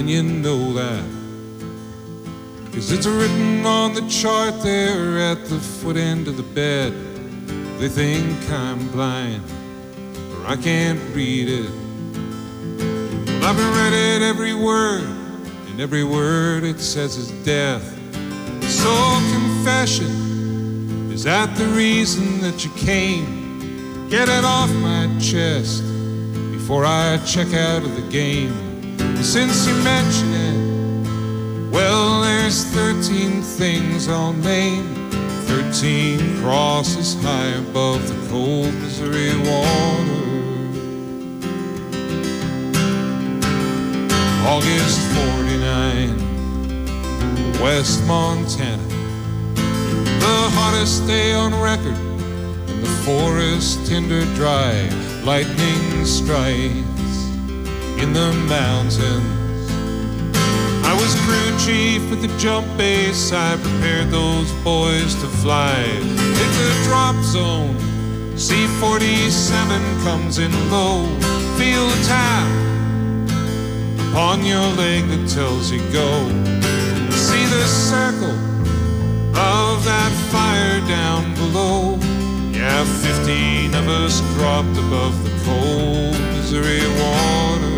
and you know that, 'cause it's written on the chart there at the foot end of the bed. They think I'm blind, or I can't read it. Well, I've read it every word, and every word it says is death. So confession, is that the reason that you came? Get it off my chest before I check out of the game. Since you mention it, well, there's 13 things I'll name. 13 crosses high above the cold Missouri water. August 49, West Montana. The hottest day on record, and the forest tinder dry. Lightning strikes in the mountains. I was crew chief at the jump base. I prepared those boys to fly. Hit the drop zone, C-47 comes in low. Feel the tap upon your leg that tells you go. See the circle of that fire down below. Yeah, 15 of us dropped above the cold Missouri water.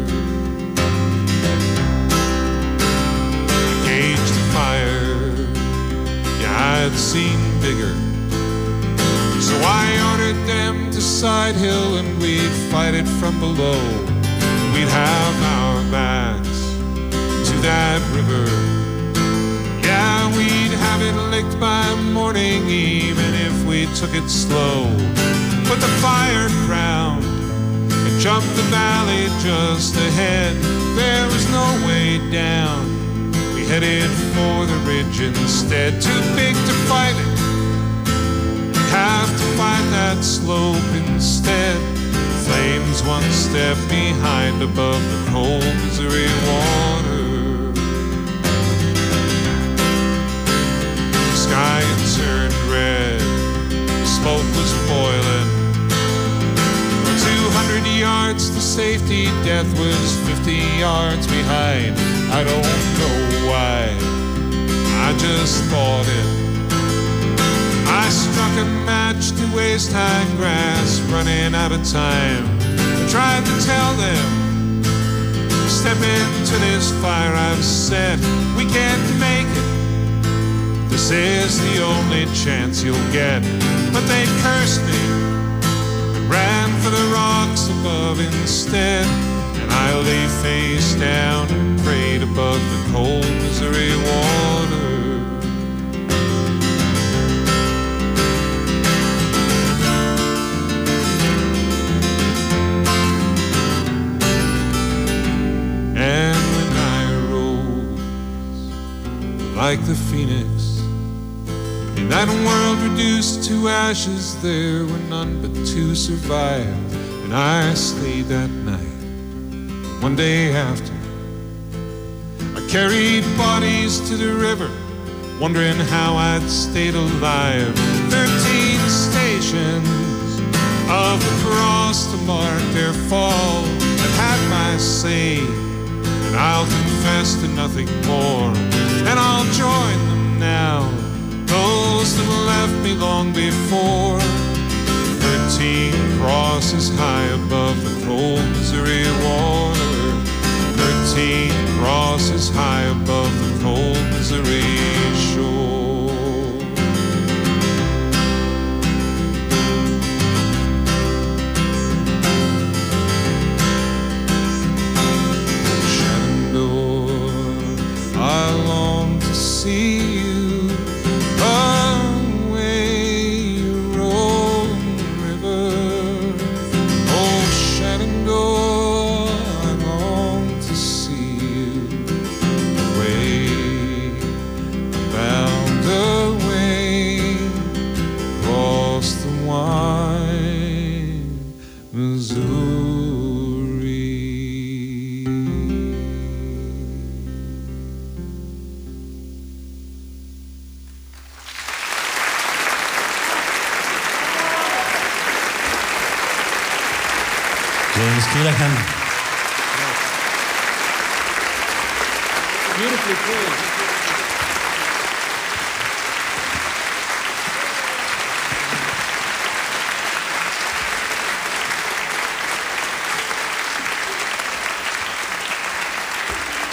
A cage to fire, yeah, I'd seen bigger. So I ordered them to Side Hill and we'd fight it from below. We'd have our backs to that river. Yeah, we'd have it licked by morning, even if we took it slow. Put the fire crown and jumped the valley just ahead. There was no way down. We headed for the ridge instead. Too big to fight it, have to find that slope instead. Flames one step behind above the cold Missouri water. The sky had turned red, the smoke was boiling. 200 yards to safety, death was 50 yards behind. I don't know why, I just thought it. I struck a match to waist-high grass, running out of time. I tried to tell them, step into this fire I've set. We can't make it, this is the only chance you'll get. But they cursed me and ran for the rocks above instead. And I lay face down and prayed above the cold Missouri water. And when I rose like the phoenix, in that world reduced to ashes, there were none but two survived. And I stayed that night. One day after, I carried bodies to the river, wondering how I'd stayed alive. 13 stations of the cross to mark their fall. I've had my say, and I'll confess to nothing more. And I'll join them now, those that left me long before. 13 crosses high above the cold Missouri water. 13 crosses high above the cold Missouri shore. Shenandoah, I long to see you away, rolling river. Oh, Shenandoah, I long to see you away, bound away across the wide Missouri. James Keelaghan. Beautifully played.